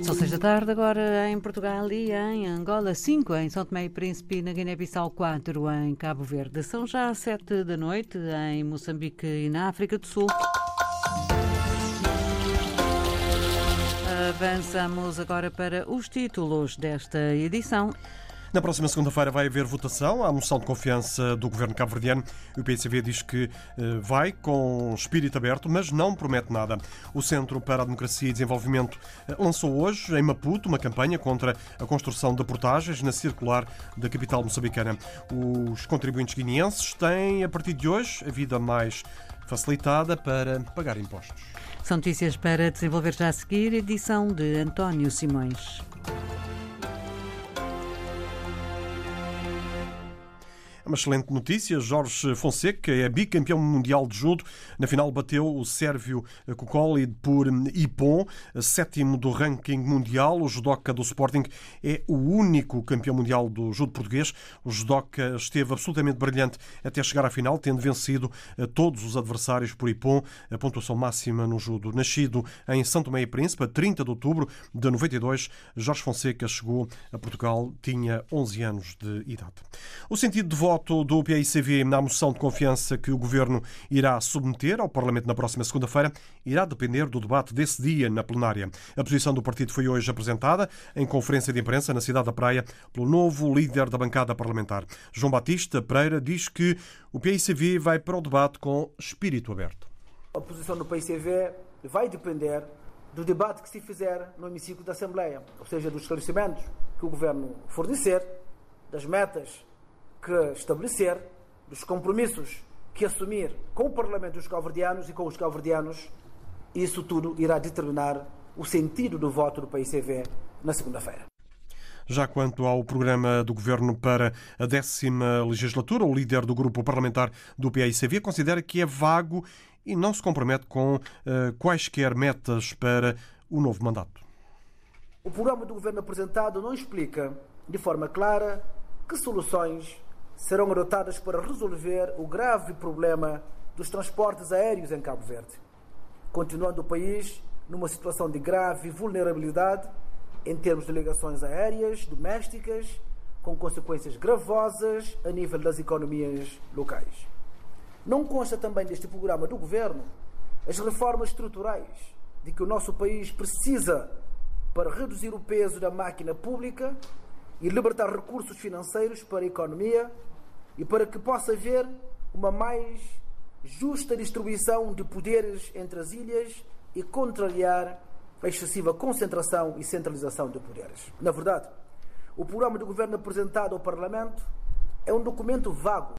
São 6 da tarde, agora em Portugal e em Angola, 5 em São Tomé e Príncipe, na Guiné-Bissau, 4 em Cabo Verde. São já 7 da noite em Moçambique e na África do Sul. Avançamos agora para os títulos desta edição. Na próxima segunda-feira vai haver votação à moção de confiança do governo cabo-verdiano. O PICV diz que vai com espírito aberto, mas não promete nada. O Centro para a Democracia e Desenvolvimento lançou hoje, em Maputo, uma campanha contra a construção de portagens na circular da capital moçambicana. Os contribuintes guineenses têm, a partir de hoje, a vida mais facilitada para pagar impostos. São notícias para desenvolver já a seguir, edição de António Simões. Uma excelente notícia. Jorge Fonseca é bicampeão mundial de judo. Na final bateu o sérvio Kokoli por Ippon, sétimo do ranking mundial. O judoca do Sporting é o único campeão mundial do judo português. O judoca esteve absolutamente brilhante até chegar à final, tendo vencido todos os adversários por Ippon, a pontuação máxima no judo. Nascido em São Tomé e Príncipe, a 30 de outubro de 92, Jorge Fonseca chegou a Portugal, tinha 11 anos de idade. O sentido de voto do PAICV na moção de confiança que o Governo irá submeter ao Parlamento na próxima segunda-feira irá depender do debate desse dia na plenária. A posição do partido foi hoje apresentada em conferência de imprensa na cidade da Praia pelo novo líder da bancada parlamentar. João Batista Pereira diz que o PAICV vai para o debate com espírito aberto. A posição do PAICV vai depender do debate que se fizer no hemiciclo da Assembleia, ou seja, dos esclarecimentos que o Governo fornecer, das metas que estabelecer, dos compromissos que assumir com o Parlamento dos cabo-verdianos e com os cabo-verdianos. Isso tudo irá determinar o sentido do voto do PAICV na segunda-feira. Já quanto ao programa do Governo para a 10ª legislatura, o líder do grupo parlamentar do PAICV considera que é vago e não se compromete com quaisquer metas para o novo mandato. O programa do Governo apresentado não explica de forma clara que soluções serão adotadas para resolver o grave problema dos transportes aéreos em Cabo Verde, continuando o país numa situação de grave vulnerabilidade em termos de ligações aéreas domésticas, com consequências gravosas a nível das economias locais. Não consta também deste programa do Governo as reformas estruturais de que o nosso país precisa para reduzir o peso da máquina pública e libertar recursos financeiros para a economia e para que possa haver uma mais justa distribuição de poderes entre as ilhas e contrariar a excessiva concentração e centralização de poderes. Na verdade, o programa do Governo apresentado ao Parlamento é um documento vago.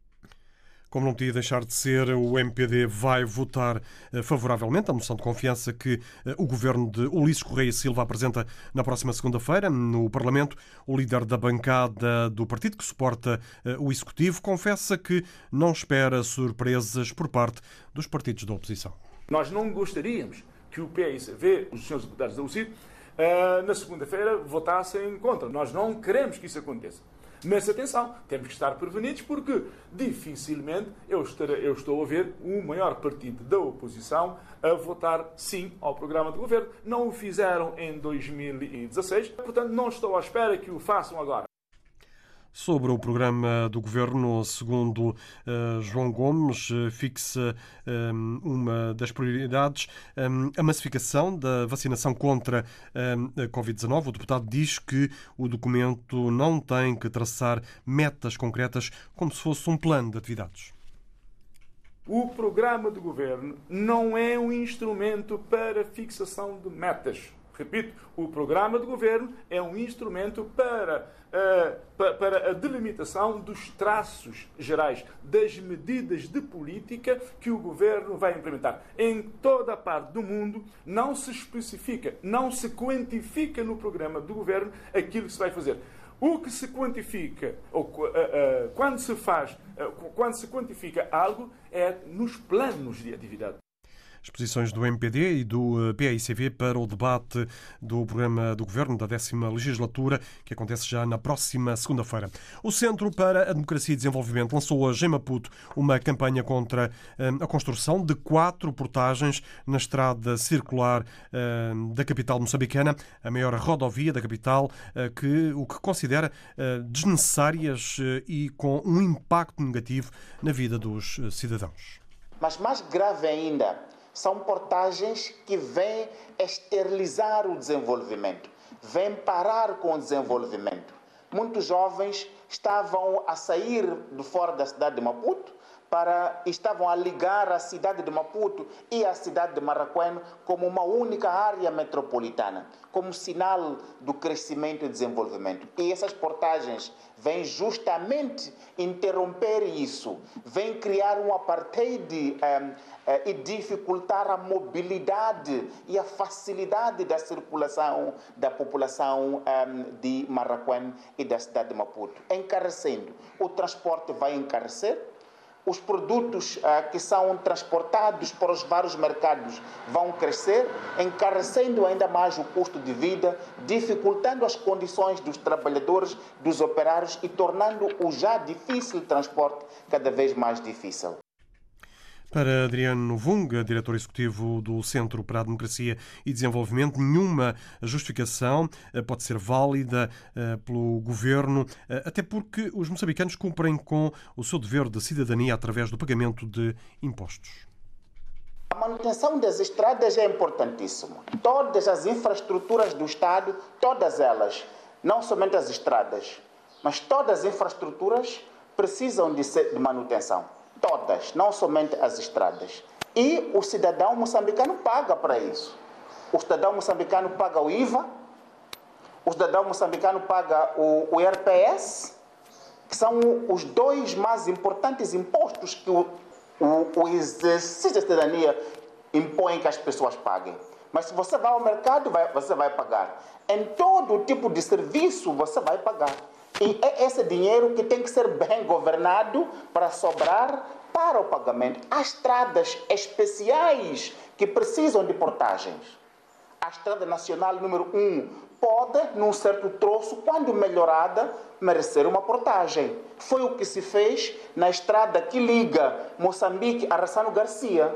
Como não podia deixar de ser, o MPD vai votar favoravelmente à moção de confiança que o governo de Ulisses Correia Silva apresenta na próxima segunda-feira no Parlamento. O líder da bancada do partido que suporta o Executivo confessa que não espera surpresas por parte dos partidos da oposição. Nós não gostaríamos que o PAICV, os senhores deputados da UCID, na segunda-feira votassem contra. Nós não queremos que isso aconteça. Mas atenção, temos que estar prevenidos porque dificilmente eu estou a ver o maior partido da oposição a votar sim ao programa de governo. Não o fizeram em 2016, portanto não estou à espera que o façam agora. Sobre o programa do Governo, segundo João Gomes, fixa uma das prioridades a massificação da vacinação contra a Covid-19. O deputado diz que o documento não tem que traçar metas concretas como se fosse um plano de atividades. O programa do Governo não é um instrumento para fixação de metas. Repito, o programa de governo é um instrumento para a delimitação dos traços gerais, das medidas de política que o governo vai implementar. Em toda a parte do mundo não se especifica, não se quantifica no programa do governo aquilo que se vai fazer. O que se quantifica, quando se quantifica algo, é nos planos de atividade. As posições do MPD e do PAICV para o debate do programa do Governo da 10ª legislatura, que acontece já na próxima segunda-feira. O Centro para a Democracia e Desenvolvimento lançou hoje em Maputo uma campanha contra a construção de 4 portagens na estrada circular da capital moçambicana, a maior rodovia da capital, o que considera desnecessárias e com um impacto negativo na vida dos cidadãos. Mas mais grave ainda, são portagens que vêm esterilizar o desenvolvimento, vêm parar com o desenvolvimento. Muitos jovens estavam a sair de fora da cidade de Maputo, estavam a ligar a cidade de Maputo e a cidade de Maracuene como uma única área metropolitana, como sinal do crescimento e desenvolvimento. E essas portagens vêm justamente interromper isso, vêm criar um apartheid e dificultar a mobilidade e a facilidade da circulação da população de Maracuene e da cidade de Maputo, encarecendo. O transporte vai encarecer. Os produtos que são transportados para os vários mercados vão crescer, encarecendo ainda mais o custo de vida, dificultando as condições dos trabalhadores, dos operários e tornando o já difícil transporte cada vez mais difícil. Para Adriano Vunga, diretor executivo do Centro para a Democracia e Desenvolvimento, nenhuma justificação pode ser válida pelo Governo, até porque os moçambicanos cumprem com o seu dever de cidadania através do pagamento de impostos. A manutenção das estradas é importantíssima. Todas as infraestruturas do Estado, todas elas, não somente as estradas, mas todas as infraestruturas precisam de manutenção. Todas, não somente as estradas. E o cidadão moçambicano paga para isso. O cidadão moçambicano paga o IVA, o cidadão moçambicano paga o IRPS, que são os 2 mais importantes impostos que o exercício da cidadania impõe que as pessoas paguem. Mas se você vai ao mercado, você vai pagar. Em todo tipo de serviço, você vai pagar. E é esse dinheiro que tem que ser bem governado para sobrar para o pagamento. Há estradas especiais que precisam de portagens. A estrada nacional número 1 pode, num certo troço, quando melhorada, merecer uma portagem. Foi o que se fez na estrada que liga Moçambique a Rassano Garcia.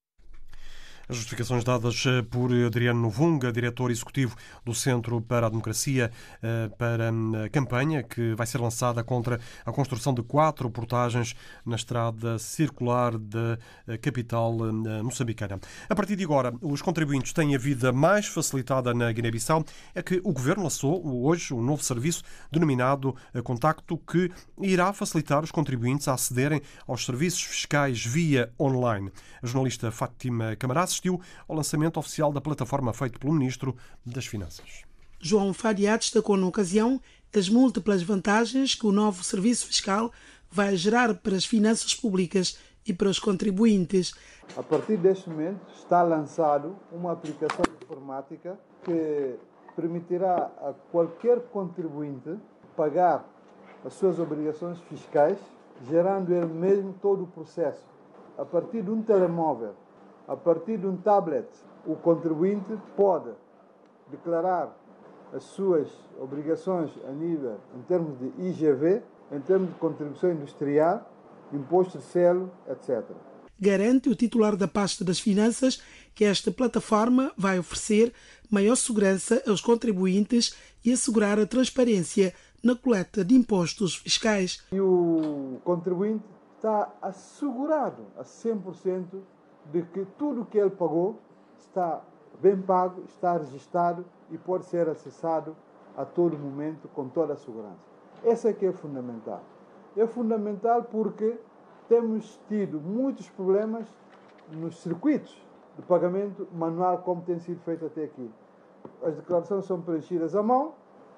As justificações dadas por Adriano Vunga, diretor executivo do Centro para a Democracia, para a campanha que vai ser lançada contra a construção de 4 portagens na estrada circular da capital moçambicana. A partir de agora, os contribuintes têm a vida mais facilitada na Guiné-Bissau. É que o Governo lançou hoje um novo serviço denominado Contacto, que irá facilitar os contribuintes a acederem aos serviços fiscais via online. A jornalista Fátima Camará assistiu ao lançamento oficial da plataforma feito pelo Ministro das Finanças. João Fadiá destacou na ocasião as múltiplas vantagens que o novo serviço fiscal vai gerar para as finanças públicas e para os contribuintes. A partir deste momento está lançado uma aplicação informática que permitirá a qualquer contribuinte pagar as suas obrigações fiscais, gerando ele mesmo todo o processo. A partir de um telemóvel, a partir de um tablet, o contribuinte pode declarar as suas obrigações em termos de IGV, em termos de contribuição industrial, imposto de selo, etc. Garante o titular da pasta das finanças que esta plataforma vai oferecer maior segurança aos contribuintes e assegurar a transparência na coleta de impostos fiscais. E o contribuinte está assegurado a 100% de que tudo o que ele pagou está bem pago, está registado e pode ser acessado a todo momento com toda a segurança. Essa é que é fundamental. É fundamental porque temos tido muitos problemas nos circuitos de pagamento manual, como tem sido feito até aqui. As declarações são preenchidas à mão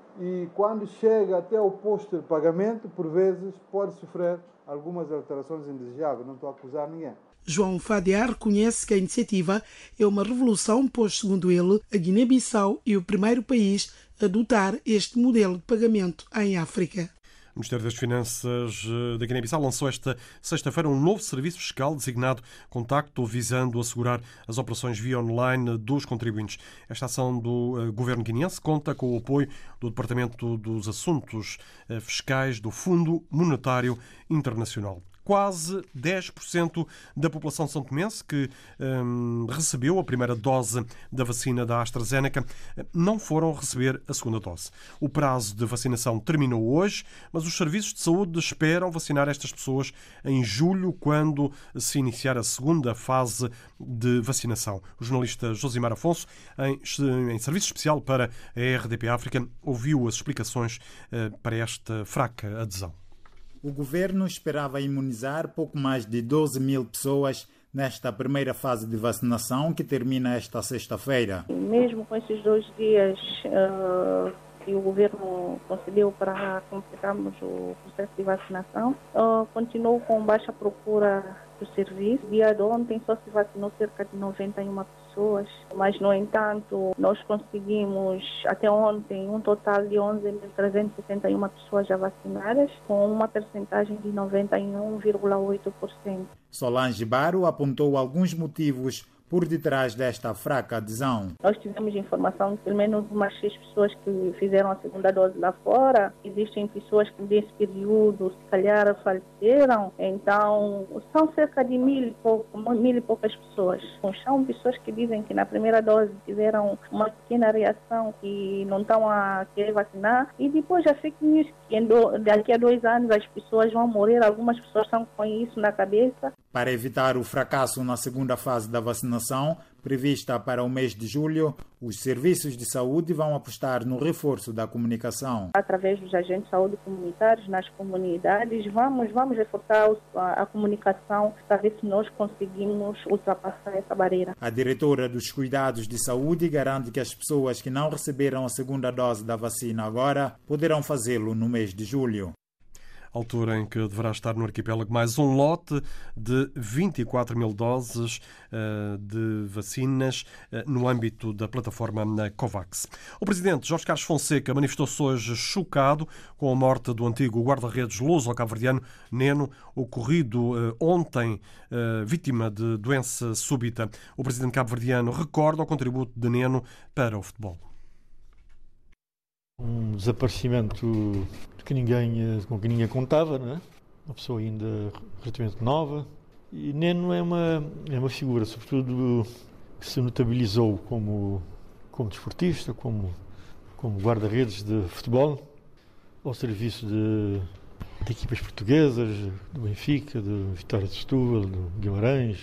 e quando chega até o posto de pagamento, por vezes pode sofrer algumas alterações indesejáveis. Não estou a acusar ninguém. João Fadiá reconhece que a iniciativa é uma revolução, pois, segundo ele, a Guiné-Bissau é o primeiro país a adotar este modelo de pagamento em África. O Ministério das Finanças da Guiné-Bissau lançou esta sexta-feira um novo serviço fiscal designado Contacto, visando assegurar as operações via online dos contribuintes. Esta ação do governo guineense conta com o apoio do Departamento dos Assuntos Fiscais do Fundo Monetário Internacional. Quase 10% da população são-tomense que recebeu a primeira dose da vacina da AstraZeneca não foram receber a segunda dose. O prazo de vacinação terminou hoje, mas os serviços de saúde esperam vacinar estas pessoas em julho, quando se iniciar a segunda fase de vacinação. O jornalista Josimar Afonso, em serviço especial para a RDP África, ouviu as explicações para esta fraca adesão. O governo esperava imunizar pouco mais de 12 mil pessoas nesta primeira fase de vacinação, que termina esta sexta-feira. Mesmo com esses 2 dias que o governo concedeu para completarmos o processo de vacinação, continuou com baixa procura do serviço. Dia de ontem só se vacinou cerca de 91 pessoas, mas, no entanto, nós conseguimos até ontem um total de 11.361 pessoas já vacinadas, com uma percentagem de 91,8%. Solange Baro apontou alguns motivos por detrás desta fraca adesão. Nós tivemos informação de pelo menos umas 6 pessoas que fizeram a segunda dose lá fora. Existem pessoas que nesse período, se calhar, faleceram. Então, são cerca de 1.000 e poucas pessoas. São pessoas que dizem que na primeira dose tiveram uma pequena reação, que não estão a querer vacinar. E depois já fake news, que daqui a 2 anos as pessoas vão morrer. Algumas pessoas estão com isso na cabeça. Para evitar o fracasso na segunda fase da vacinação, prevista para o mês de julho, os serviços de saúde vão apostar no reforço da comunicação. Através dos agentes de saúde comunitários nas comunidades, vamos reforçar a comunicação para ver se nós conseguimos ultrapassar essa barreira. A diretora dos Cuidados de Saúde garante que as pessoas que não receberam a segunda dose da vacina agora poderão fazê-lo no mês de julho. Altura em que deverá estar no arquipélago mais um lote de 24 mil doses de vacinas no âmbito da plataforma COVAX. O presidente Jorge Carlos Fonseca manifestou-se hoje chocado com a morte do antigo guarda-redes luso-cabo-verdiano Neno, ocorrido ontem, vítima de doença súbita. O presidente cabo-verdiano recorda o contributo de Neno para o futebol. Um desaparecimento com que ninguém contava, não é? Uma pessoa ainda relativamente nova. E Neno é uma figura, sobretudo, que se notabilizou como desportista, como guarda-redes de futebol, ao serviço de equipas portuguesas, do Benfica, do Vitória de Setúbal, do Guimarães,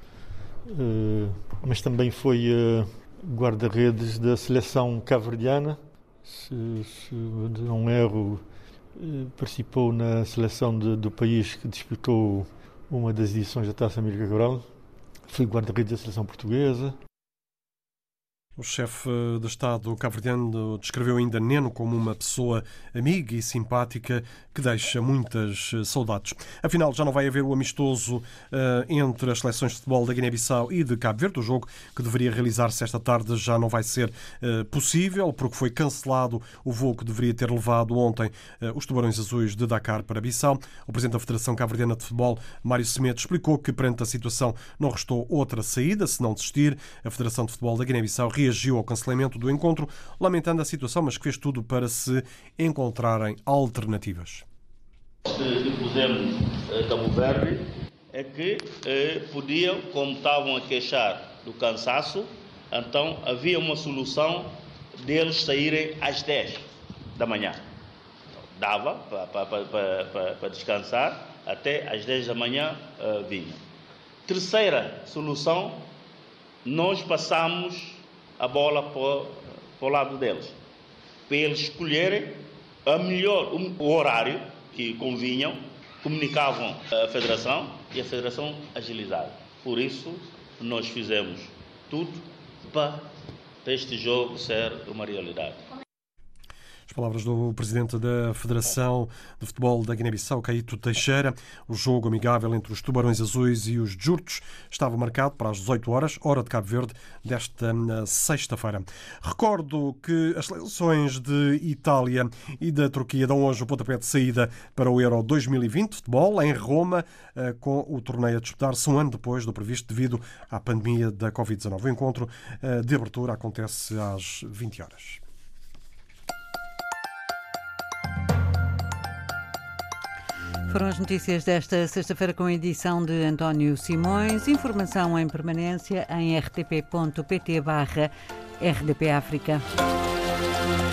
mas também foi guarda-redes da seleção cabo-verdiana. Se não erro, participou na seleção do país que disputou uma das edições da Taça América Cabral. Foi guarda-redes da seleção portuguesa. O chefe de Estado cabo-verdiano descreveu ainda Neno como uma pessoa amiga e simpática que deixa muitas saudades. Afinal, já não vai haver o amistoso entre as seleções de futebol da Guiné-Bissau e de Cabo Verde. O jogo que deveria realizar-se esta tarde já não vai ser possível, porque foi cancelado o voo que deveria ter levado ontem os Tubarões Azuis de Dakar para Bissau. O presidente da Federação Cabo-Verdiana de Futebol, Mário Semedo, explicou que perante a situação não restou outra saída senão desistir. A Federação de Futebol da Guiné-Bissau reagiu ao cancelamento do encontro, lamentando a situação, mas que fez tudo para se encontrarem alternativas. O que impusemos a Cabo Verde é que podiam, como estavam a queixar do cansaço, então havia uma solução deles saírem às 10 da manhã. Dava para descansar, até às 10 da manhã vinham. Terceira solução, nós passamos a bola para o lado deles, para eles escolherem o horário que convinham, comunicavam a Federação e a Federação agilizava. Por isso, nós fizemos tudo para este jogo ser uma realidade. As palavras do presidente da Federação de Futebol da Guiné-Bissau, Caíto Teixeira. O jogo amigável entre os Tubarões Azuis e os Jurtos estava marcado para as 18 horas, hora de Cabo Verde, desta sexta-feira. Recordo que as seleções de Itália e da Turquia dão hoje o pontapé de saída para o Euro 2020 futebol em Roma, com o torneio a disputar-se um ano depois do previsto devido à pandemia da Covid-19. O encontro de abertura acontece às 20 horas. Foram as notícias desta sexta-feira com a edição de António Simões. Informação em permanência em rtp.pt/RDP África.